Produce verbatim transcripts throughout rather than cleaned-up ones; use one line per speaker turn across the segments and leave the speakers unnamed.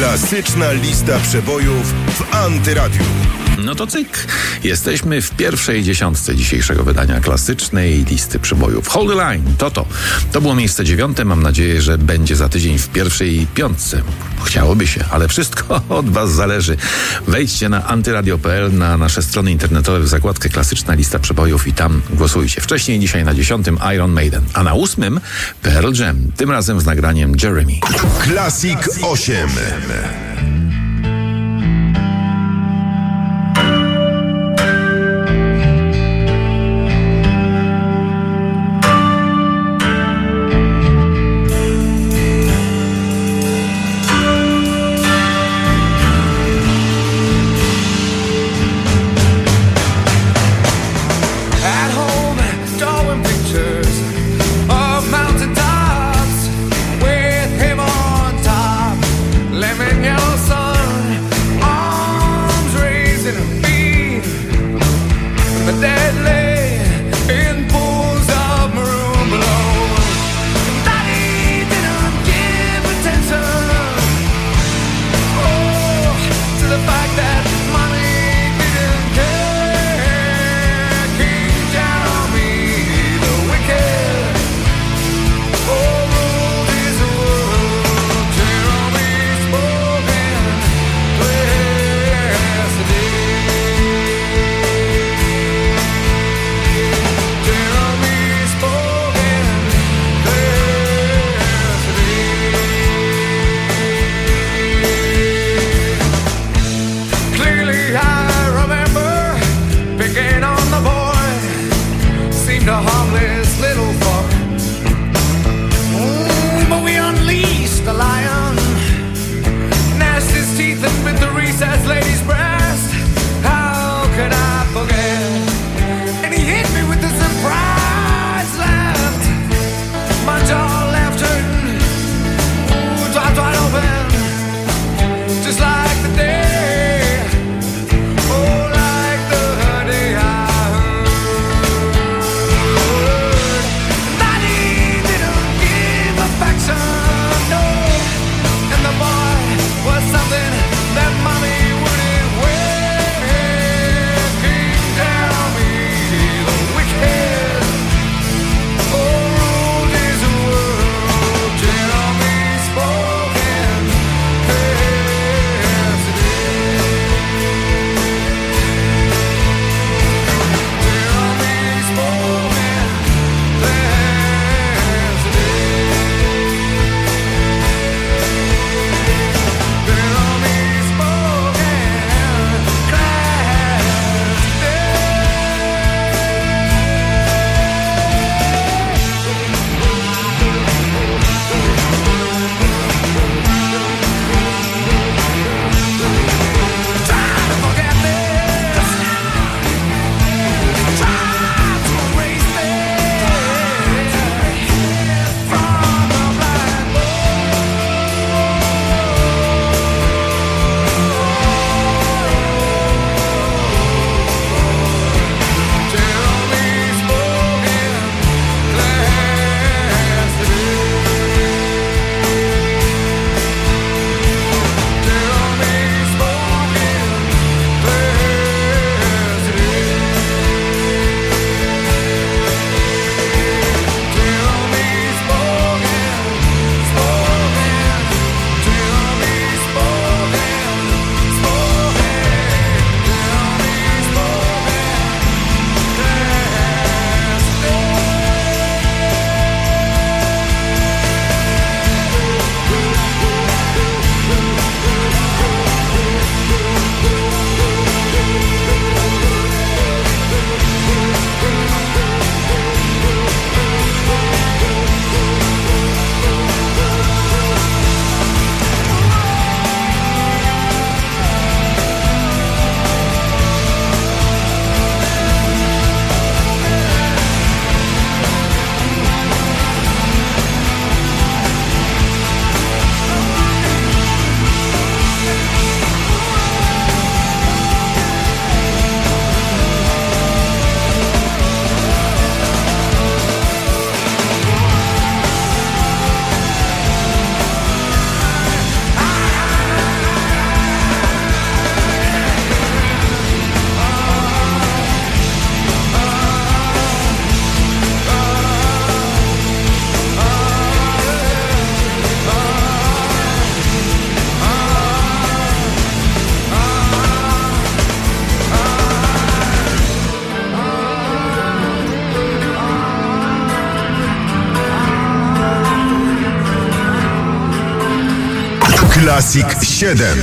Klasyczna lista przebojów w Antyradiu.
No to cyk. Jesteśmy w pierwszej dziesiątce dzisiejszego wydania klasycznej listy przebojów. Hold the line, to to. To było miejsce dziewiąte. Mam nadzieję, że będzie za tydzień w pierwszej piątce. Chciałoby się, ale wszystko od was zależy. Wejdźcie na antyradio kropka p l, na nasze strony internetowe, w zakładkę klasyczna lista przebojów i tam głosujcie. Wcześniej dzisiaj na dziesiątym Iron Maiden, a na ósmym Pearl Jam. Tym razem z nagraniem Jeremy.
Classic osiem.
Lemon yellow sun.
Classic siedem.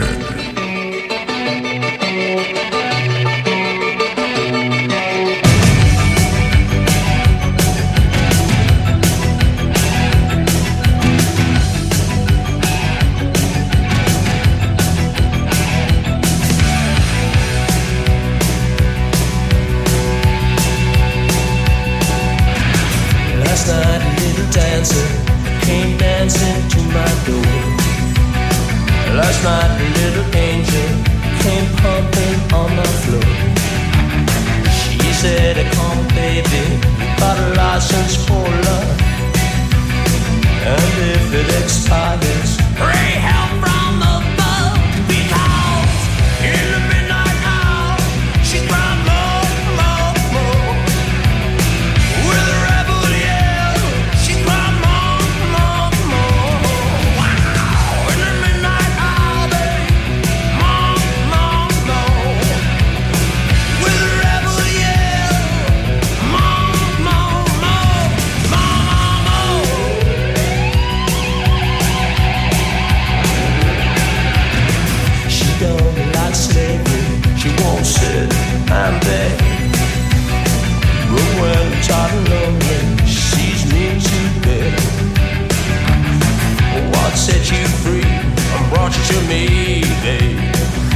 Last night a little dancer came dancing to my door. Last night a little angel came pumping on my floor. She said, come baby, you got a license for love, and if it expires, pray help from above, because in the midnight hour she cried more, more, more. With a rebel yell, she cried more, more, more. Wow, in the midnight hour, babe, more, more, more. With a rebel yell, more, more, more, more, more. She don't like slavery, she won't sit and beg. But when I'm tired and lonely, she sees me to bed. What set you free and brought you to me, babe?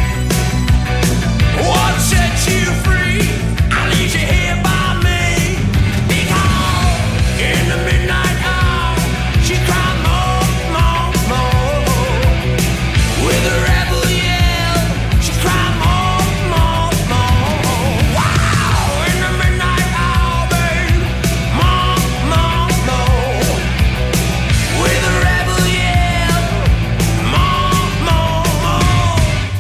What set you free? I leave you here by me. Because in the midnight hour, she cried more, more, more. With a rebel yell, she cried more, more, more. Wow, in the midnight hour, babe, more, more, more. With a rebel yell, more, more, more.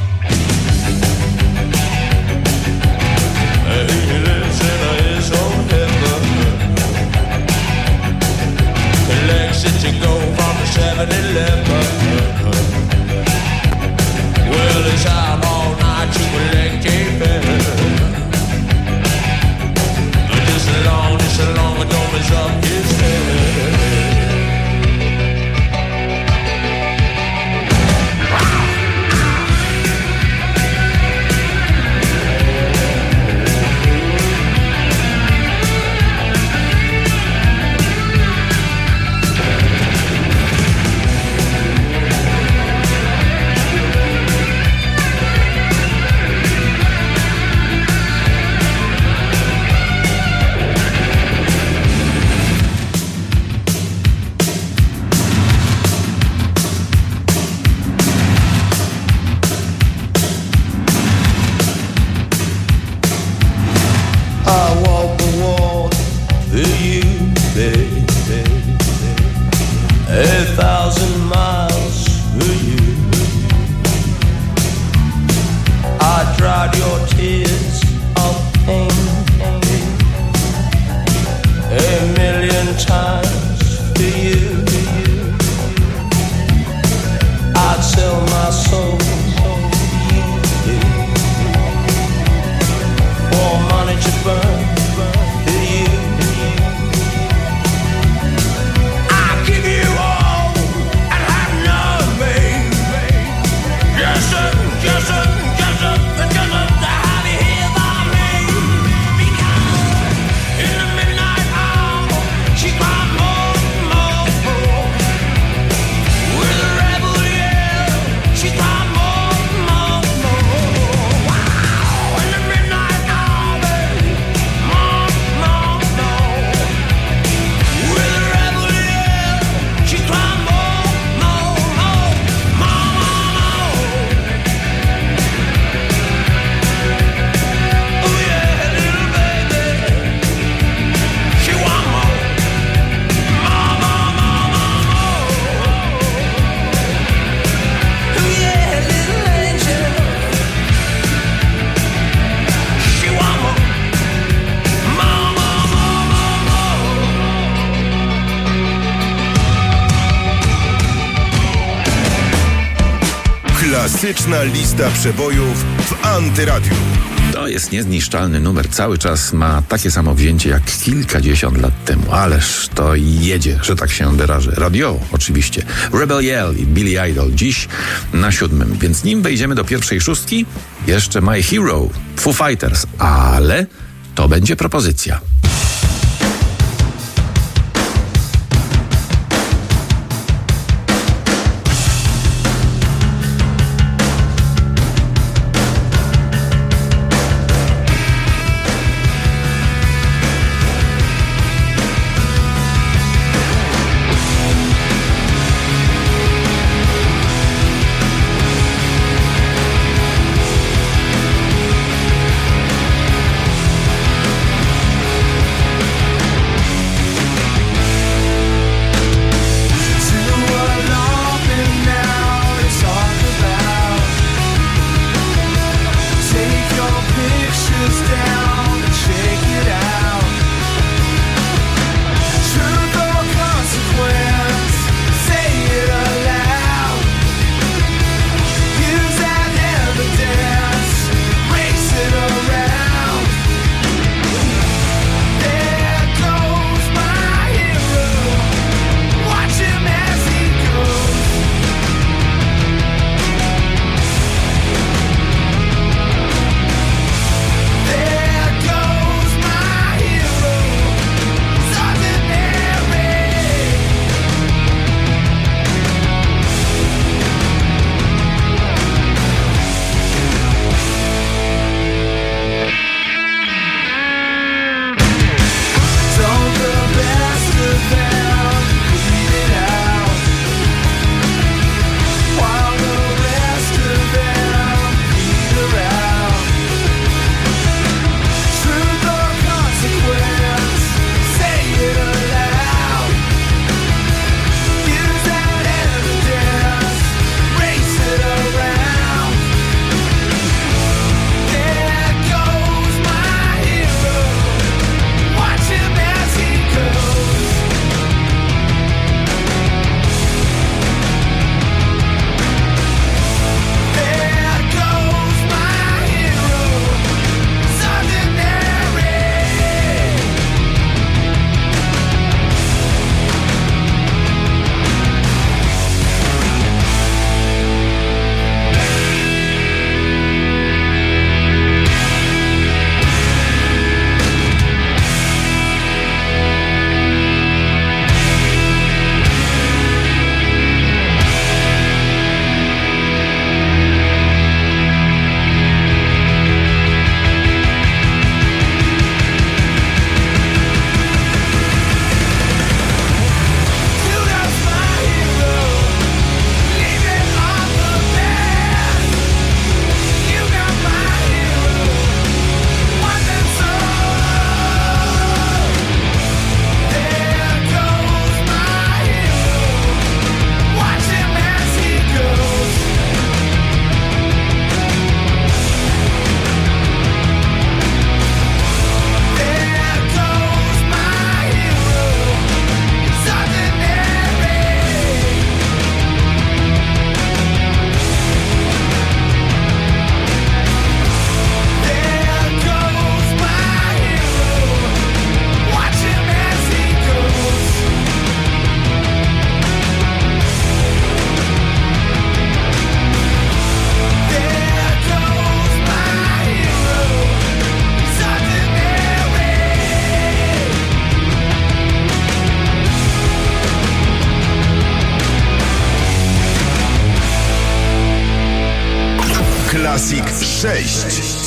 He lives in his own heaven. Collects it to go from the seven eleven. Well, it's out all night to collect a fare. Just as long, just as long as don't mess up his head. I walk the walk for you, baby. A thousand miles for you. I dried your tears of pain a million times for you. I'd sell my soul for money to burn for you. I'll give you all and have
Klasyczna lista przebojów w Antyradiu.
To jest niezniszczalny numer. Cały czas ma takie samo wzięcie jak kilkadziesiąt lat temu. Ależ to jedzie, że tak się wyrażę. Radio oczywiście. Rebel Yell i Billy Idol dziś na siódmym. Więc nim wejdziemy do pierwszej szóstki, jeszcze My Hero, Foo Fighters. Ale to będzie propozycja.
Classic sześć.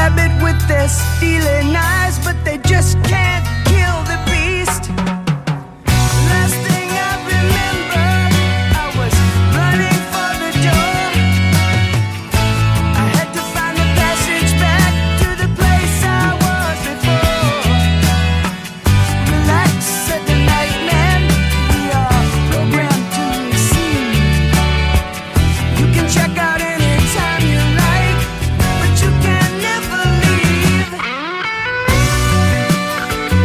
rabbit with their stealing eyes, but they just can't kill the beast. Last thing I remember, I was running for the door. I had to find the passage back to the place I was before. Relax, said the night man, we are programmed to receive. You can check out anytime you like, but you can never leave.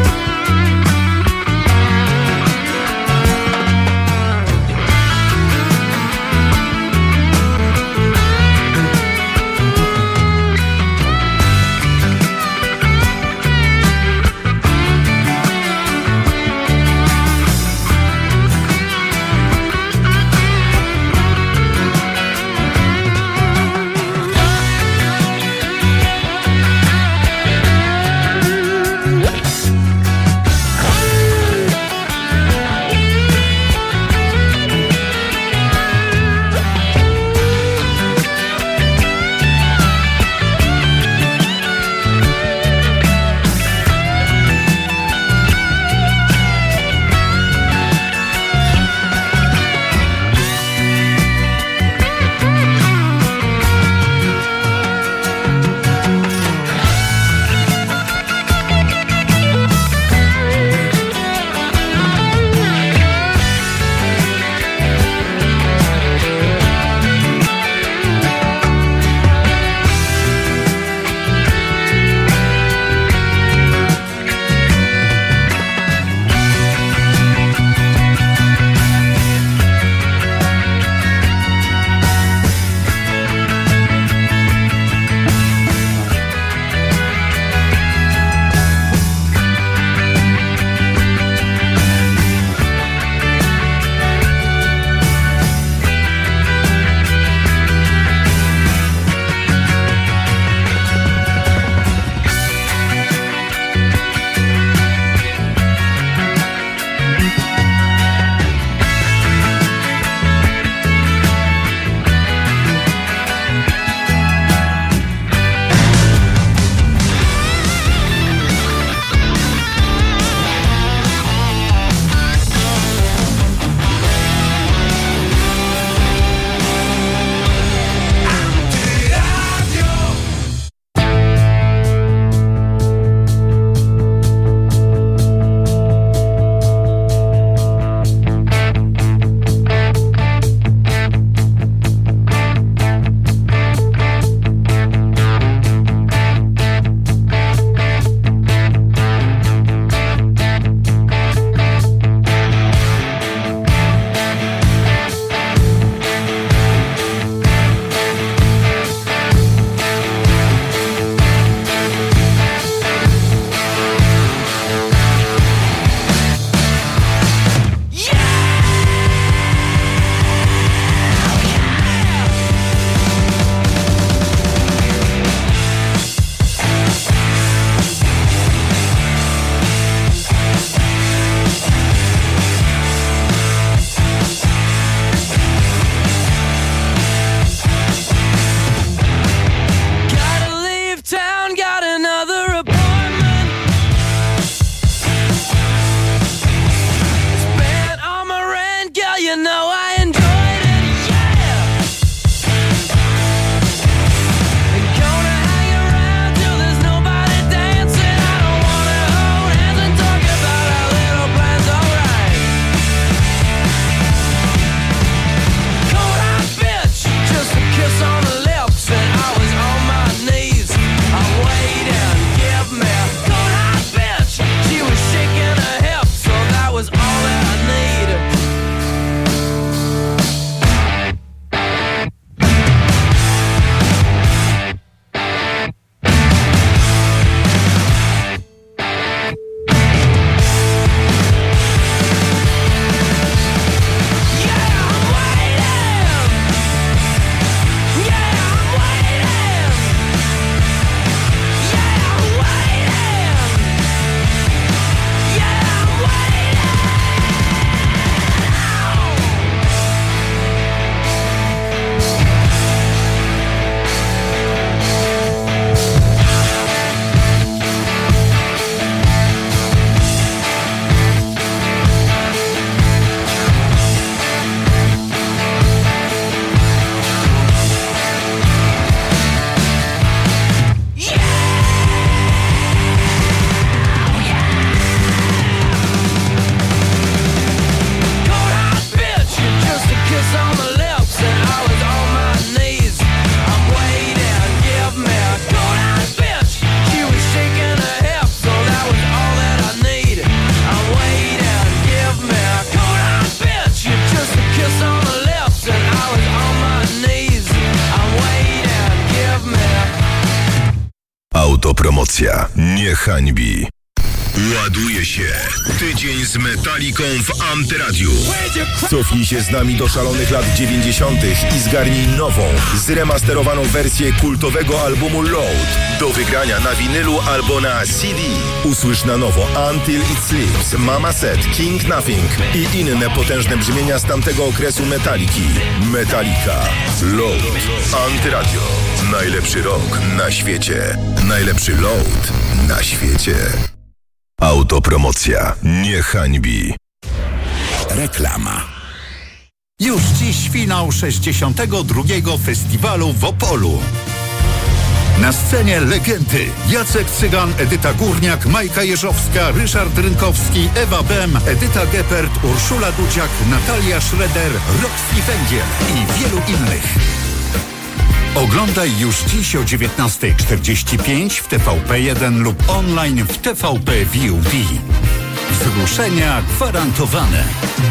Autopromocja nie hańbi. Ładuje się tydzień z Metaliką w Antyradiu. Cofnij się z nami do szalonych lat dziewięćdziesiątych i zgarnij nową, zremasterowaną wersję kultowego albumu Load do wygrania na winylu albo na C D. Usłysz na nowo Until It Sleeps, Mama Said, King Nothing i inne potężne brzmienia z tamtego okresu Metaliki. Metallica, Load, Antyradio. Najlepszy rock na świecie. Najlepszy Load na świecie. Autopromocja nie hańbi.
Reklama. Już dziś finał sześćdziesiątego drugiego Festiwalu w Opolu. Na scenie legendy Jacek Cygan, Edyta Górniak, Majka Jeżowska, Ryszard Rynkowski, Ewa Bem, Edyta Geppert, Urszula Dudziak, Natalia Schroeder, Roxy Węgiel i wielu innych. Oglądaj już dziś o dziewiętnasta czterdzieści pięć w T V P jeden lub online w T V P V O D. Wzruszenia gwarantowane.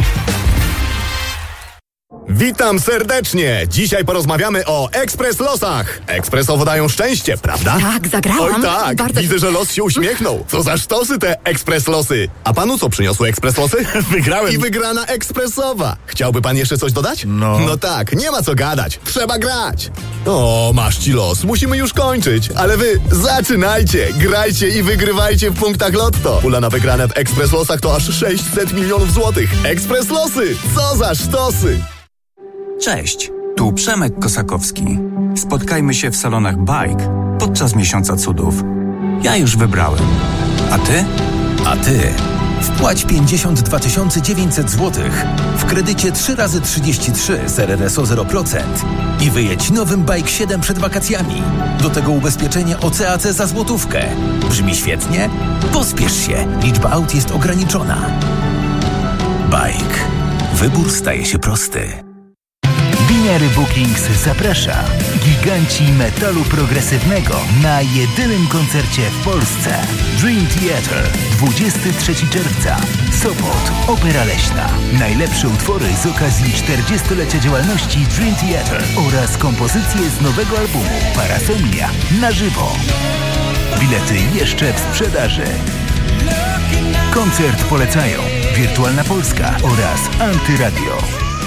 Witam serdecznie! Dzisiaj porozmawiamy o Ekspres Losach. Ekspresowo dają szczęście, prawda?
Tak, zagrałam.
Oj tak,
Bardzo...
widzę, że los się uśmiechnął. Co za sztosy te Ekspres Losy. A panu co przyniosły Ekspres Losy?
Wygrałem.
I wygrana ekspresowa. Chciałby pan jeszcze coś dodać?
No.
No tak, nie ma co gadać. Trzeba grać. O, masz ci los. Musimy już kończyć. Ale wy zaczynajcie, grajcie i wygrywajcie w punktach Lotto. Pula na wygrane w Ekspres Losach to aż sześćset milionów złotych. Ekspres Losy. Co za sztosy.
Cześć, tu Przemek Kosakowski. Spotkajmy się w salonach Bike podczas Miesiąca Cudów. Ja już wybrałem. A ty?
A ty? Wpłać pięćdziesiąt dwa tysiące dziewięćset złotych w kredycie trzy razy trzydzieści trzy z R R S O zero procent i wyjedź nowym Bike siedem przed wakacjami. Do tego ubezpieczenie O C A C za złotówkę. Brzmi świetnie? Pospiesz się, liczba aut jest ograniczona. Bike. Wybór staje się prosty.
Winiary Bookings zaprasza giganci metalu progresywnego na jedynym koncercie w Polsce. Dream Theater, dwudziestego trzeciego czerwca. Sopot, Opera Leśna. Najlepsze utwory z okazji czterdziestolecia działalności Dream Theater oraz kompozycje z nowego albumu Parasomnia na żywo. Bilety jeszcze w sprzedaży. Koncert polecają Wirtualna Polska oraz Antyradio.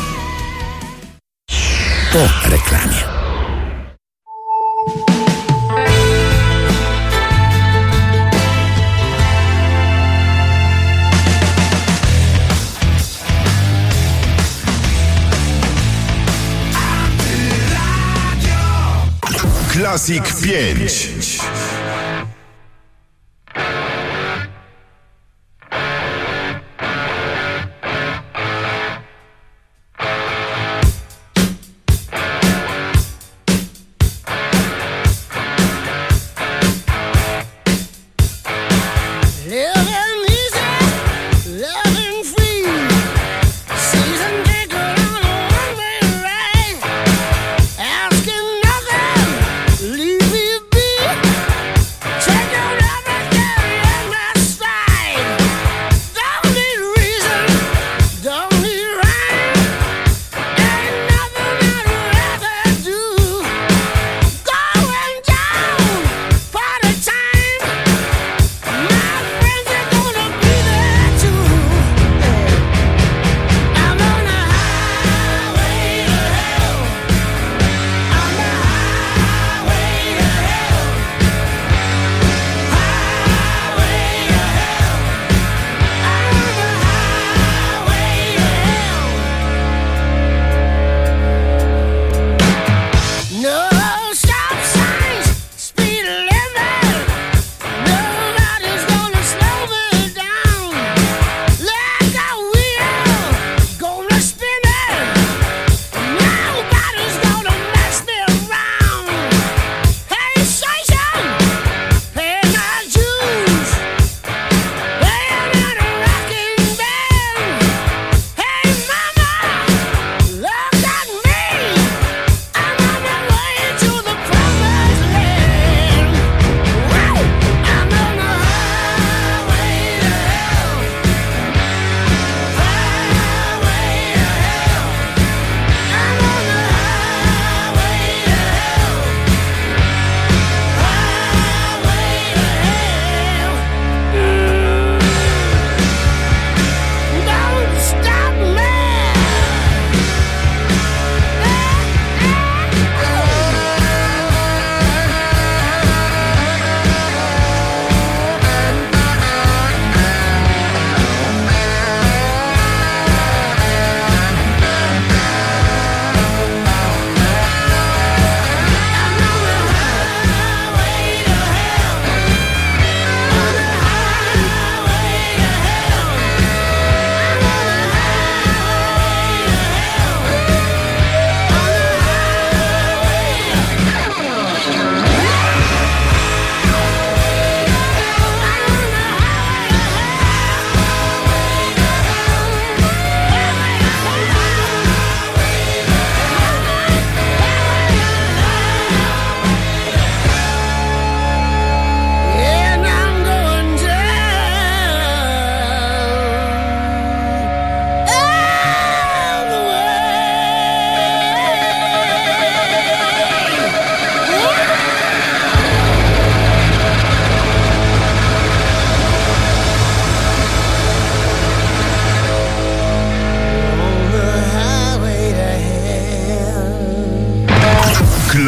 Po reklamie.
Classic pięć.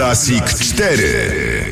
Classic cztery.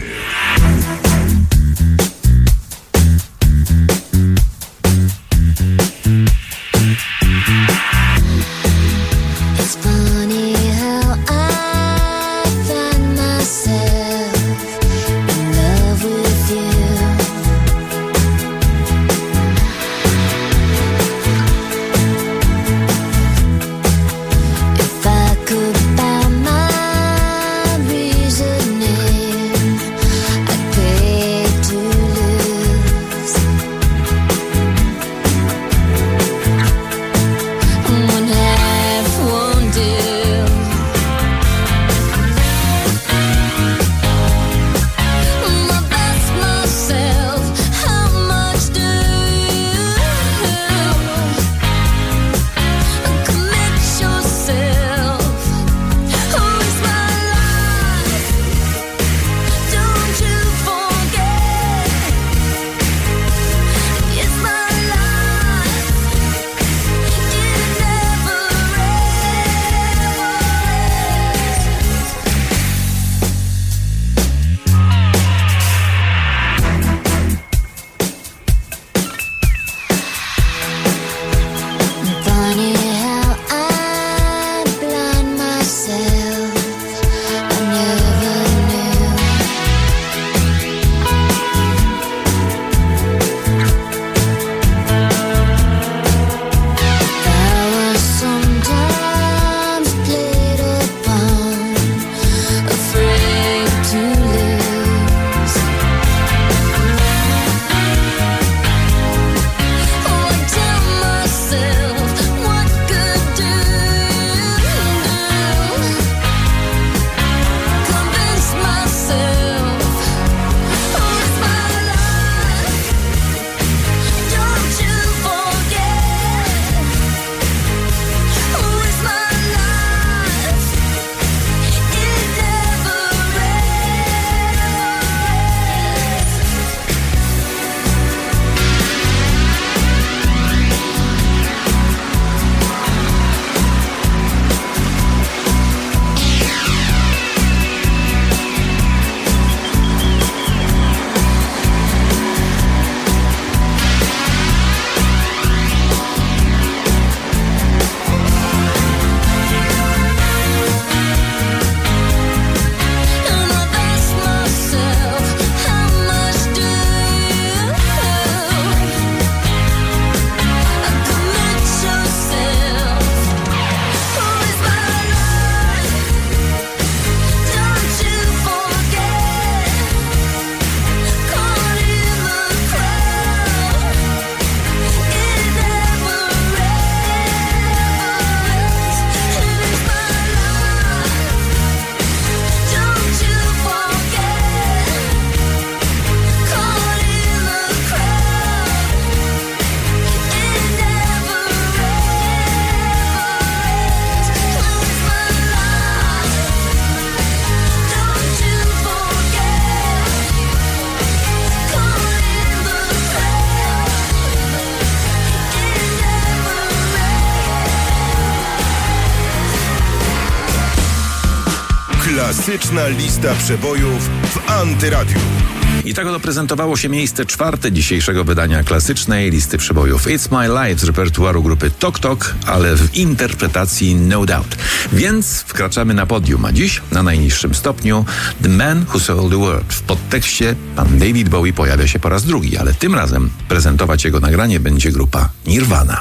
Klasyczna lista przebojów w Antyradiu.
I tak oto prezentowało się miejsce czwarte dzisiejszego wydania klasycznej listy przebojów. It's My Life z repertuaru grupy Tok Tok, ale w interpretacji No Doubt. Więc wkraczamy na podium, a dziś na najniższym stopniu The Man Who Sold the World. W podtekście pan David Bowie pojawia się po raz drugi, ale tym razem prezentować jego nagranie będzie grupa Nirvana.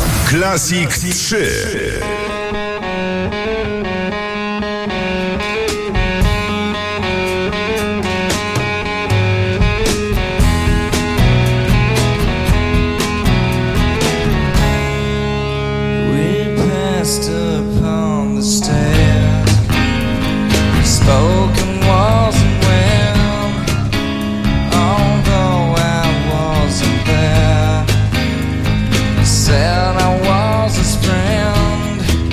Classic trzy.
Upon the stair, spoken wasn't well, although I wasn't there. Said I was his friend,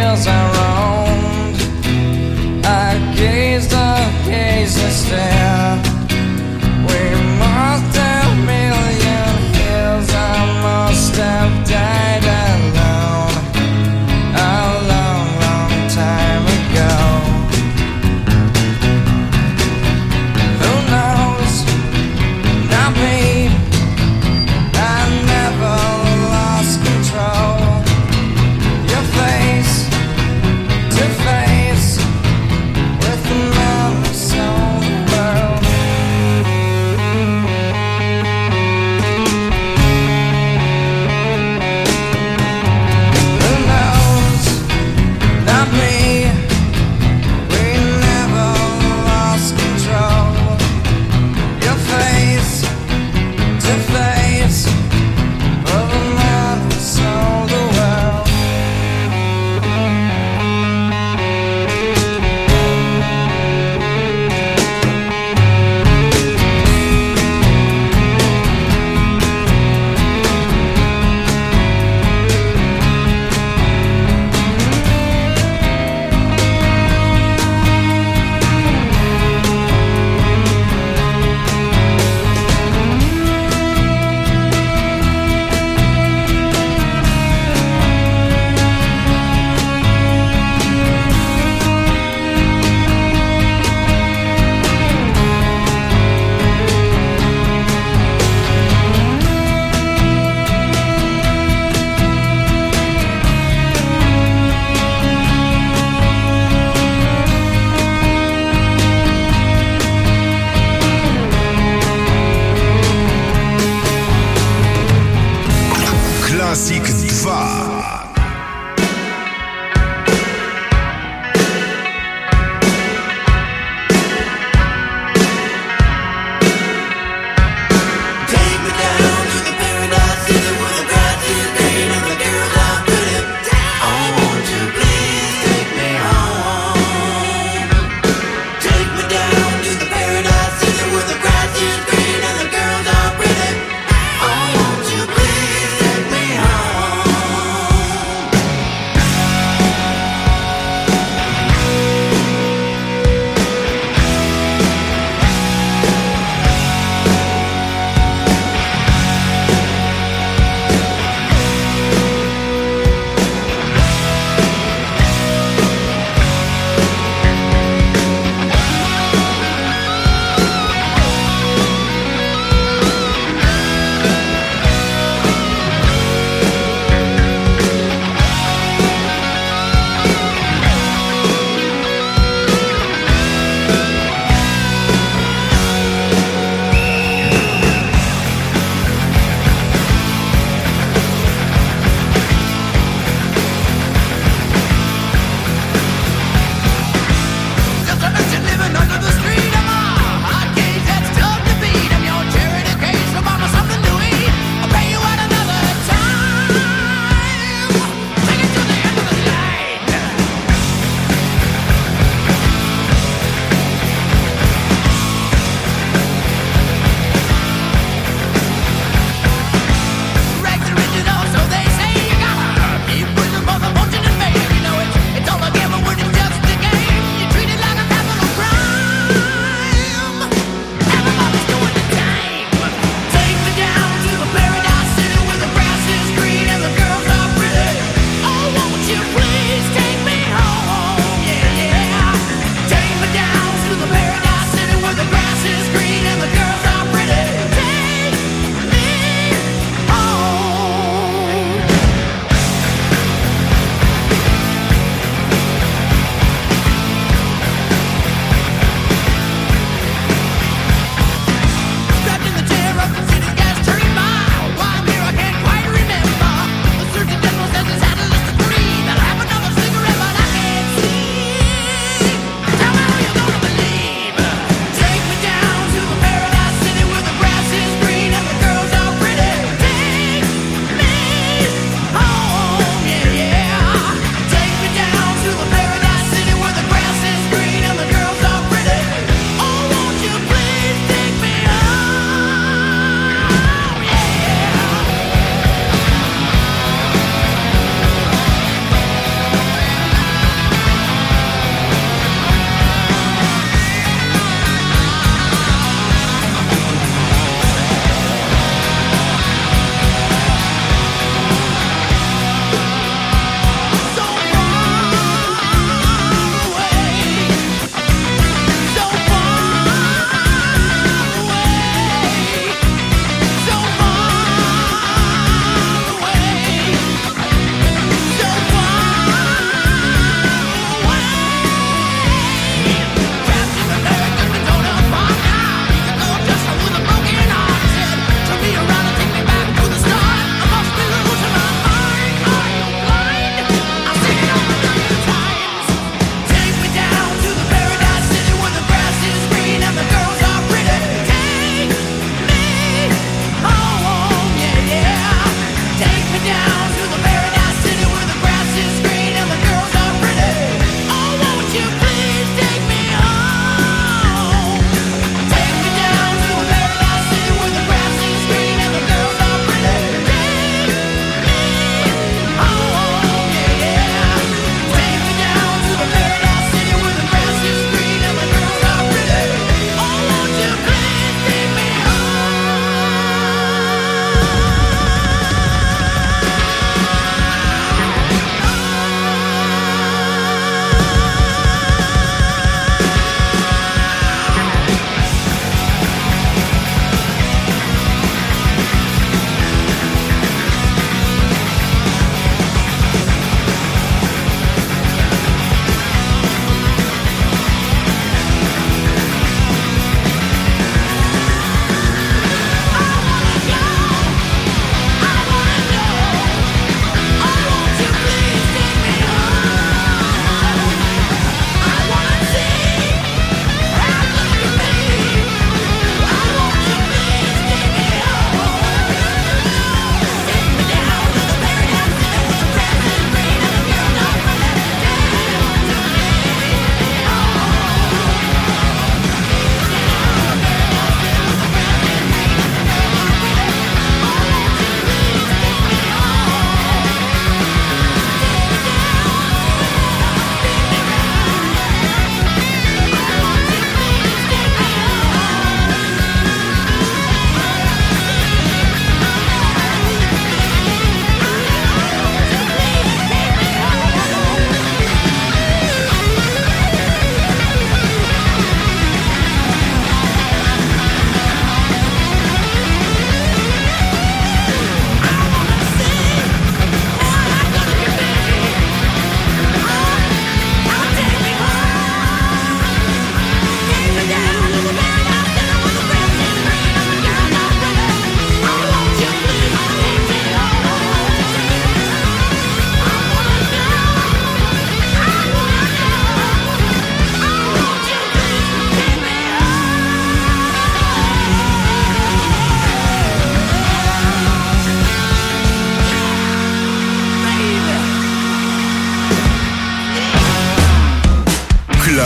hills I roamed. I gazed, I gazed and stared. We must have million hills. I must have died alone a long, long time ago. Who knows? Not me. I never lost control. Your face to face with the man who sold the world. Who knows? Not me. We never lost control. Your face to face with the man who sold the world.
Klasik dwa.
Take me down to the paradise city where the grass is green and the girls are pretty. Oh, won't you please take me home? Take me down to the paradise city where the grass is green and the girls are pretty. Oh, won't you please take me home?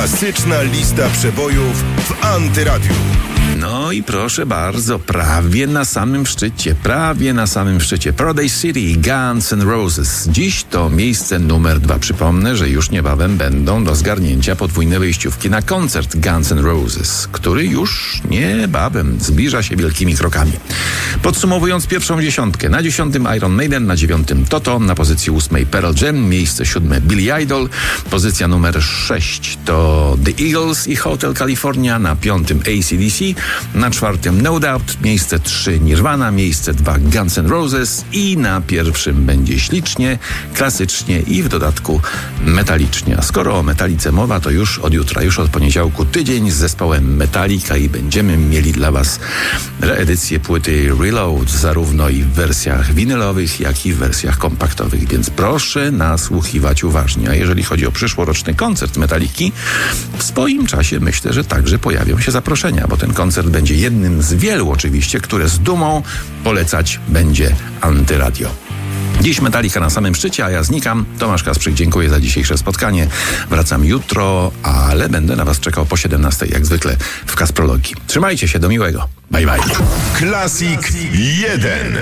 Klasyczna lista przebojów w Antyradiu.
No i proszę bardzo, prawie na samym szczycie, prawie na samym szczycie. Paradise City, Guns N' Roses. Dziś to miejsce numer dwa. Przypomnę, że już niebawem będą do zgarnięcia podwójne wejściówki na koncert Guns N' Roses, który już niebawem zbliża się wielkimi krokami. Podsumowując pierwszą dziesiątkę, na dziesiątym Iron Maiden, na dziewiątym Toto, na pozycji ósmej Pearl Jam, miejsce siódme Billy Idol, pozycja numer sześć to The Eagles i Hotel California, na piątym A C D C, na czwartym No Doubt, miejsce trzy Nirvana, miejsce dwa Guns N' Roses i na pierwszym będzie ślicznie, klasycznie i w dodatku metalicznie. A skoro o Metalice mowa, to już od jutra, już od poniedziałku tydzień z zespołem Metallica i będziemy mieli dla Was reedycję płyty Reload, zarówno i w wersjach winylowych, jak i w wersjach kompaktowych, więc proszę nasłuchiwać uważnie. A jeżeli chodzi o przyszłoroczny koncert Metalliki, w swoim czasie myślę, że także pojawią się zaproszenia, bo ten koncert będzie jednym z wielu oczywiście, które z dumą polecać będzie Antyradio. Dziś Metallica na samym szczycie, a ja znikam. Tomasz Kasprzyk, dziękuję za dzisiejsze spotkanie. Wracam jutro, ale będę na Was czekał po siedemnastej, jak zwykle w Kasprologii. Trzymajcie się, do miłego. Bye, bye.
Klasik jeden.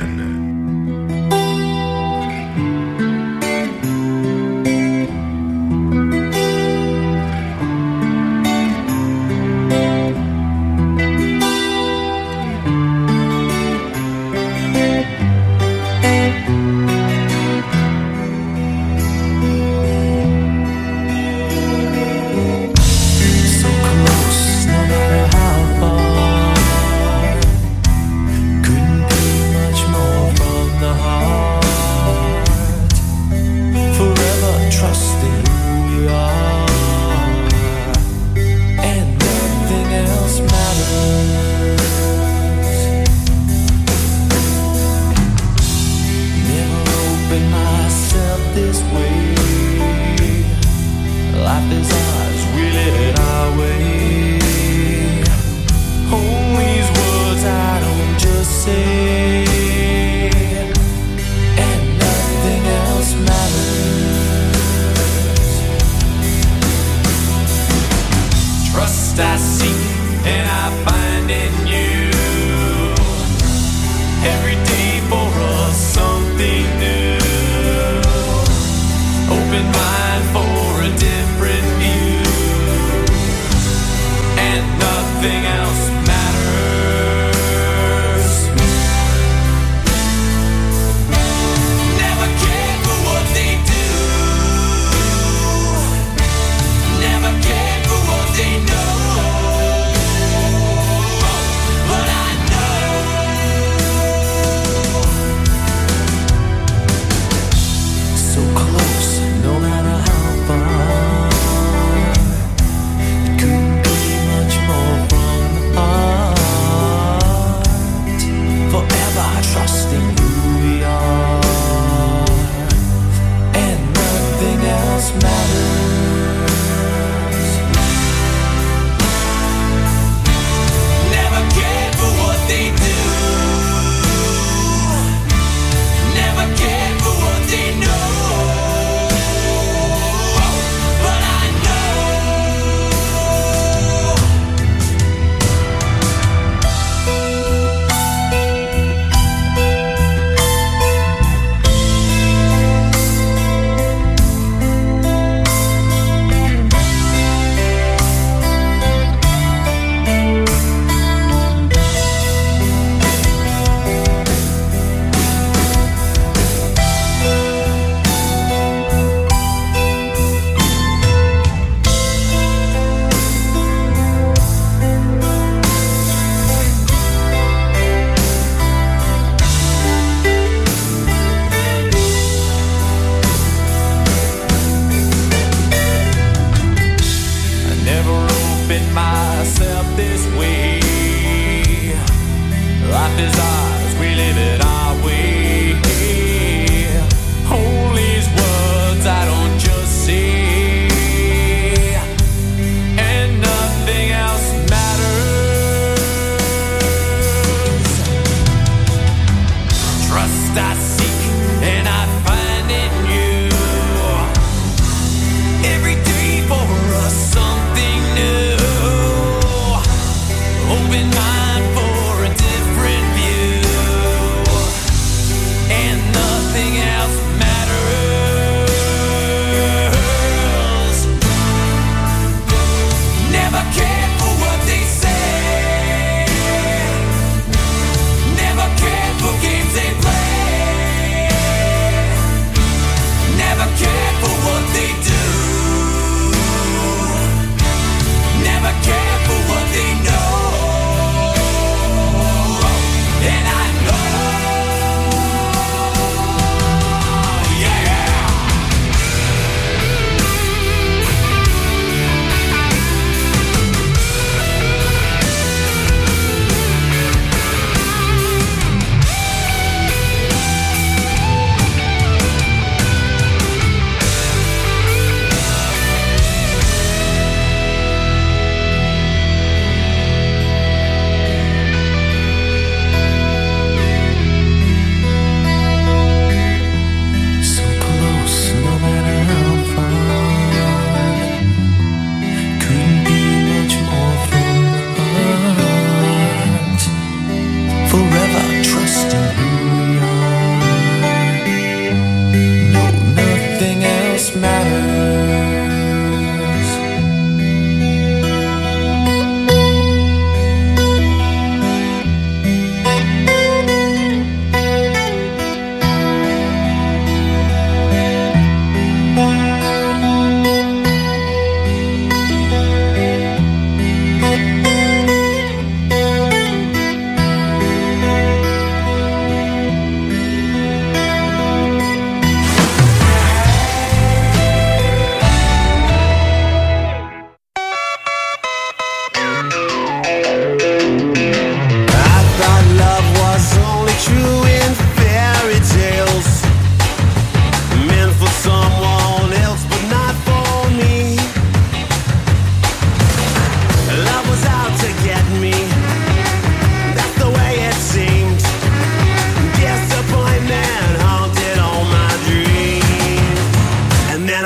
I see and I find in you every day for us something new. Open mind for a different view.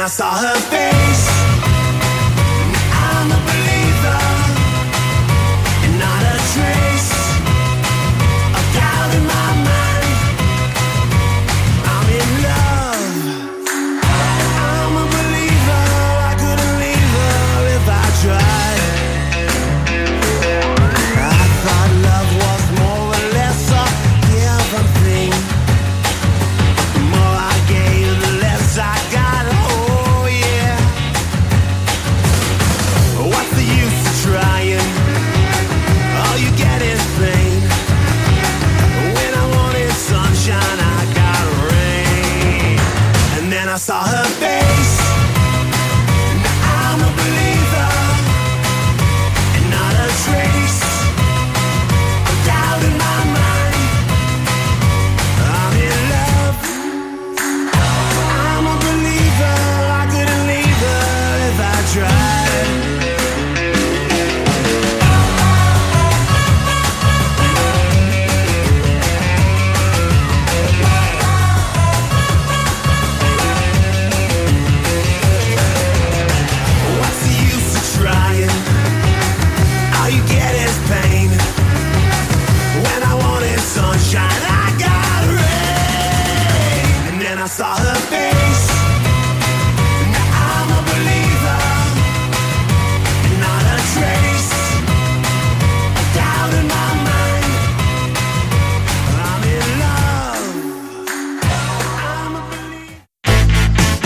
I saw her face. I'm a believer, and not a trace of doubt in my mind. I'm in love. I'm a believer. I couldn't leave her if I tried. I thought love was more or less a given thing. The more I gave, the less I got. Oh yeah. What's the use of trying? All you get is pain. When I wanted sunshine, I got rain. And then I saw her face. Now I'm a believer, and not a trace of doubt in my mind. I'm in love. I'm a believer. I couldn't leave her if I tried. What's the use of trying? All you get is pain. When I wanted sunshine, I got rain. And then I saw her face. Now I'm a believer, and not a trace of doubt in my mind. I'm in love. I'm a believer.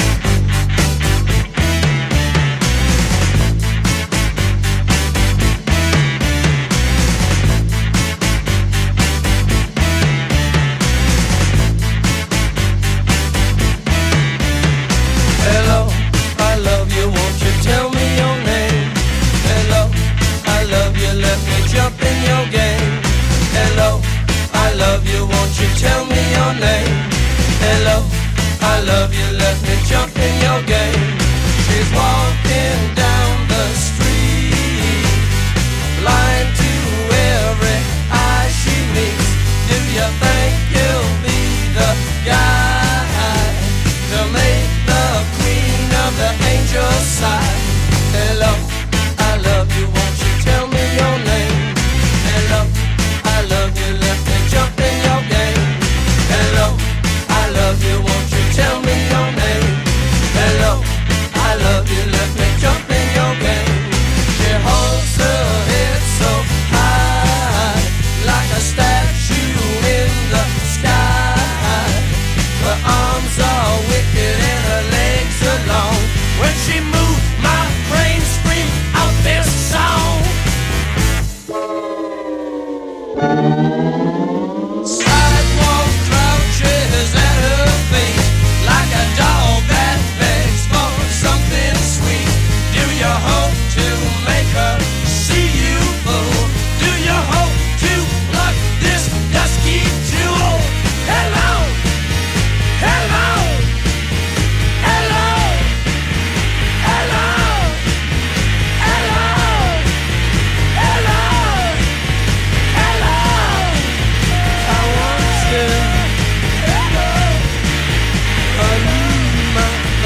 Hello, I love you, won't you tell me your name? Hello, I love you, let me jump in your game. Hello, I love you, won't you tell me your name? Hello, I love you, let me jump in your game. She's walking down the street, blind to every eye she meets. Do you think you'll be the guy to make the queen of the angels sigh? Hello, I love you, won't you tell me your name? Hello, I love you, let me jump in your game. Hello, I love you, won't you tell me your name? Hello, I love you, let me jump in your game. She holds her head so high, like a statue in the sky. Her arms are wicked and her legs are long. When she moves, my brain screams out this song. Sidewalk crouches at her feet, like a dog that begs for something sweet. Do you hope to make her see you, fool? Do you hope to pluck this dusky jewel? Hello, hello, hello, hello, hello, hello, hello. I want you, hello, on my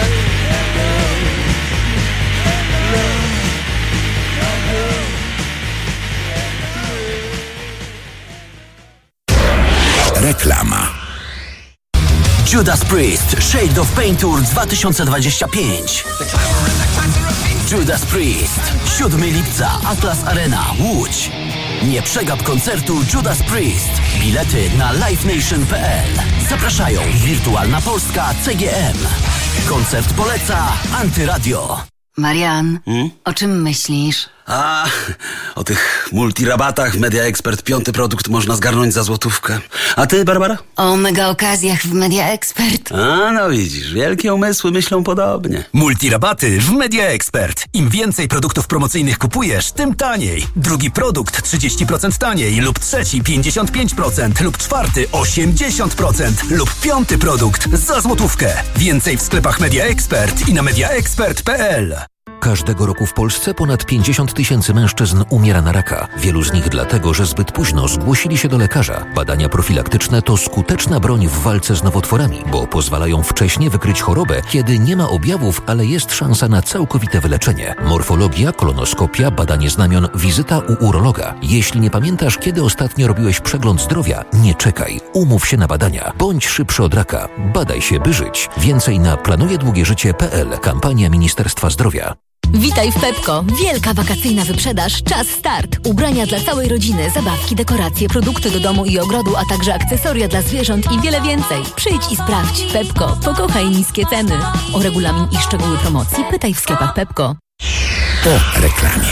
Reklama.
Judas Priest Shade of Pain Tour dwa tysiące dwadzieścia pięć. Judas Priest siódmego lipca Atlas Arena, Łódź. Nie przegap koncertu Judas Priest. Bilety na live nation kropka p l. Zapraszają Wirtualna Polska C G M. Koncert poleca Antyradio.
Marian,
Hmm?
o czym myślisz?
A, o tych multirabatach w Media Expert piąty produkt można zgarnąć za złotówkę. A ty, Barbara?
O mega okazjach w Media Expert.
A, no widzisz, wielkie umysły myślą podobnie.
Multirabaty w Media Expert. Im więcej produktów promocyjnych kupujesz, tym taniej. Drugi produkt trzydzieści procent taniej lub trzeci pięćdziesiąt pięć procent lub czwarty osiemdziesiąt procent lub piąty produkt za złotówkę. Więcej w sklepach Media Expert i na media expert kropka p l.
Każdego roku w Polsce ponad pięćdziesiąt tysięcy mężczyzn umiera na raka. Wielu z nich dlatego, że zbyt późno zgłosili się do lekarza. Badania profilaktyczne to skuteczna broń w walce z nowotworami, bo pozwalają wcześnie wykryć chorobę, kiedy nie ma objawów, ale jest szansa na całkowite wyleczenie. Morfologia, kolonoskopia, badanie znamion, wizyta u urologa. Jeśli nie pamiętasz, kiedy ostatnio robiłeś przegląd zdrowia, nie czekaj. Umów się na badania. Bądź szybszy od raka. Badaj się, by żyć. Więcej na planuje długie życie kropka p l. Kampania Ministerstwa Zdrowia.
Witaj w Pepko. Wielka wakacyjna wyprzedaż. Czas start. Ubrania dla całej rodziny, zabawki, dekoracje, produkty do domu i ogrodu, a także akcesoria dla zwierząt i wiele więcej. Przyjdź i sprawdź. Pepko. Pokochaj niskie ceny. O regulamin i szczegóły promocji pytaj w sklepach Pepko.
Po reklamie.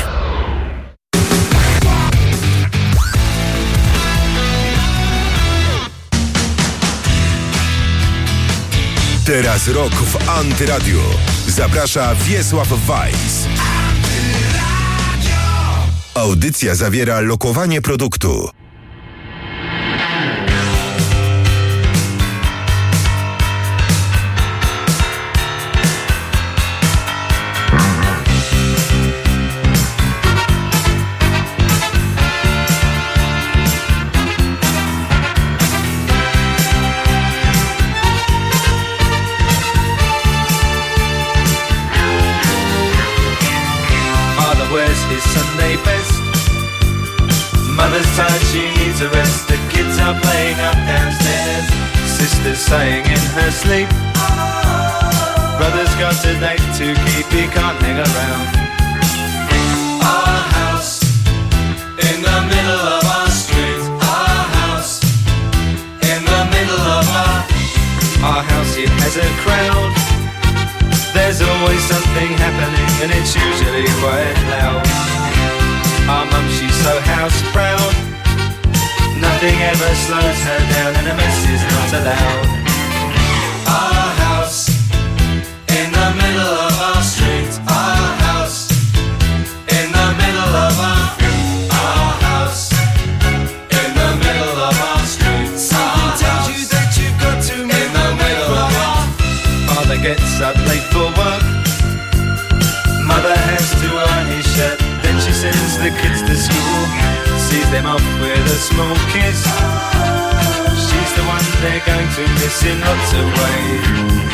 Teraz rok w Antyradiu. Zaprasza Wiesław Weiss. Audycja zawiera lokowanie produktu.
His Sunday best. Mother's tired, she needs a rest. The kids are playing up downstairs. Sister's sighing in her sleep. Brother's got a date to keep, he can't hang around. Our house in the middle of our street. Our house in the middle of our Our house, it has a crowd. There's always something happening and it's usually quite loud. Our mum, she's so house proud. Nothing ever slows her down and a mess is not allowed. Our house in the middle of our street. Our house in the middle of our Our house in the middle of our street. Something tells you that you've got to move in the middle of our Father gets up late for work. Mother has to iron his shirt. Then she sends the kids to school, sees them off with a small kiss. She's the one they're going to miss in lots of ways.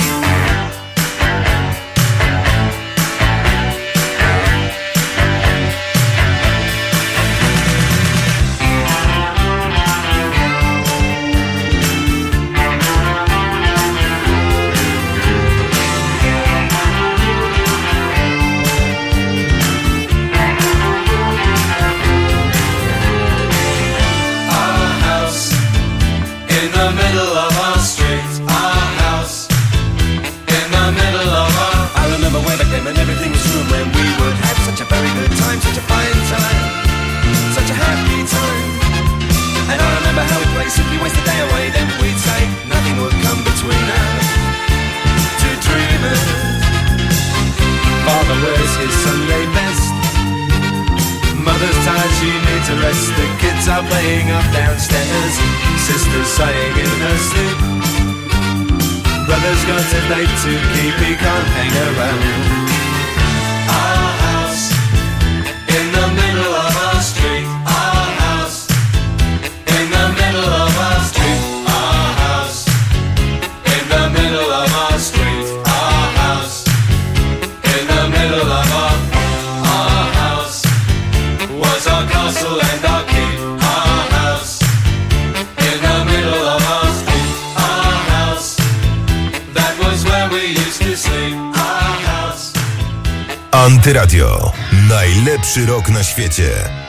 And everything was room when we would have such a very good time, such a fine time, such a happy time. And I remember how we'd play, simply waste the day away. Then we'd say nothing would come between us, two dreamers. Father wears his Sunday best. Mother's tired, she needs a rest. The kids are playing up downstairs. Sister's sighing in her sleep. Brother's got a date to keep, he can't hang around. Our house in the middle of our street. Our house in the middle of our street. Our house in the middle of our street. Our house in the middle of our Our house was our castle and our keep. Our house in the middle of our street. Our house, that was where we used to sleep. Our house.
Antyradio. Najlepszy rok na świecie.